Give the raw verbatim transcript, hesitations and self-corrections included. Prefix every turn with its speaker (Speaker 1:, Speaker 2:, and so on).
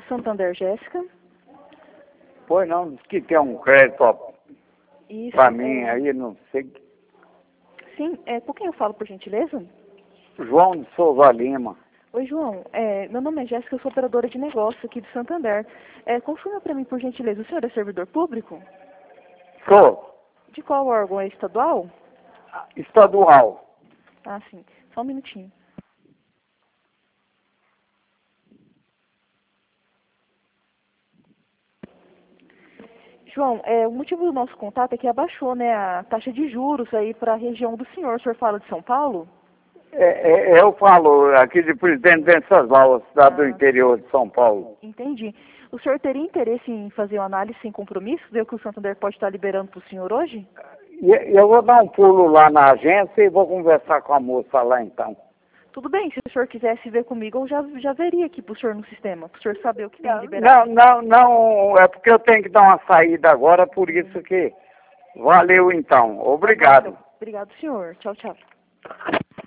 Speaker 1: Santander, Jéssica.
Speaker 2: Pois não, diz que tem um crédito
Speaker 1: Isso.
Speaker 2: para mim
Speaker 1: é...
Speaker 2: aí, não sei.
Speaker 1: Sim, é, com quem eu falo, por gentileza?
Speaker 2: João de Souza Lima.
Speaker 1: Oi, João. É, meu nome é Jéssica, eu sou operadora de negócio aqui de Santander. É, confirma para mim, por gentileza, o senhor é servidor público?
Speaker 2: Sou
Speaker 1: De qual órgão? É estadual?
Speaker 2: estadual.
Speaker 1: Ah, sim. Só um minutinho. João, é, o motivo do nosso contato é que abaixou, né, a taxa de juros aí para a região do senhor. O senhor fala de São Paulo?
Speaker 2: É, é, eu falo aqui de Presidente Venceslau, cidade do
Speaker 1: Ah,
Speaker 2: interior de São Paulo.
Speaker 1: entendi. O senhor teria interesse em fazer uma análise sem compromisso? Ver o que o Santander pode estar liberando para o senhor hoje?
Speaker 2: E e eu vou dar um pulo lá na agência e vou conversar com a moça lá então.
Speaker 1: Tudo bem, se o senhor quisesse ver comigo, eu já, já veria aqui para o senhor no sistema, para o senhor saber o que tem liberado.
Speaker 2: Não, não, não, é porque eu tenho que dar uma saída agora, por isso que valeu então. Obrigado.
Speaker 1: Obrigado, senhor. Tchau, tchau.